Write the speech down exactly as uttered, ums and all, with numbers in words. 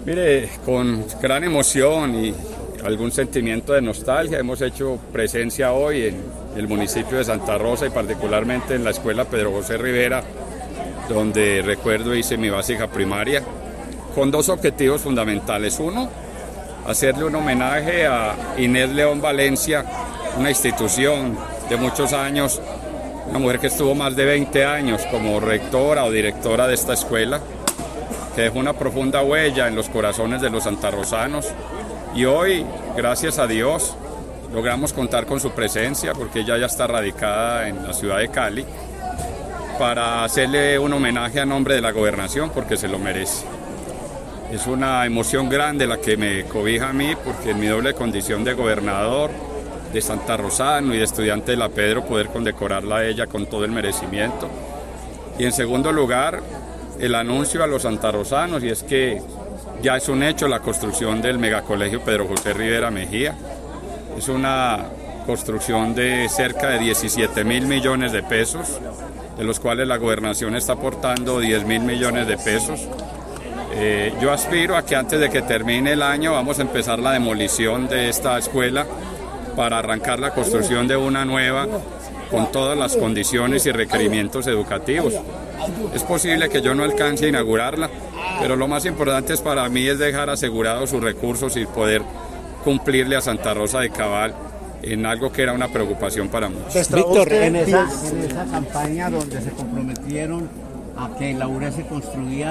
Mire, con gran emoción y algún sentimiento de nostalgia hemos hecho presencia hoy en el municipio de Santa Rosa y particularmente en la escuela Pedro José Rivera, donde recuerdo hice mi básica primaria, con dos objetivos fundamentales. Uno, hacerle un homenaje a Inés León Valencia, una institución de muchos años, una mujer que estuvo más de veinte años como rectora o directora de esta escuela, que dejó una profunda huella en los corazones de los santarrosanos, y hoy, gracias a Dios, logramos contar con su presencia porque ella ya está radicada en la ciudad de Cali, para hacerle un homenaje a nombre de la gobernación porque se lo merece. Es una emoción grande la que me cobija a mí, porque en mi doble condición de gobernador, de santarrosano y de estudiante de la Pedro, poder condecorarla a ella con todo el merecimiento. Y en segundo lugar, el anuncio a los santarrosanos, y es que ya es un hecho la construcción del megacolegio Pedro José Rivera Mejía. Es una construcción de cerca de diecisiete mil millones de pesos, de los cuales la gobernación está aportando diez mil millones de pesos. Eh, yo aspiro a que antes de que termine el año vamos a empezar la demolición de esta escuela para arrancar la construcción de una nueva con todas las condiciones y requerimientos educativos. Es posible que yo no alcance a inaugurarla, pero lo más importante es para mí es dejar asegurados sus recursos y poder cumplirle a Santa Rosa de Cabal en algo que era una preocupación para muchos. Víctor, en esa, en esa campaña donde se comprometieron a que la U R E se construía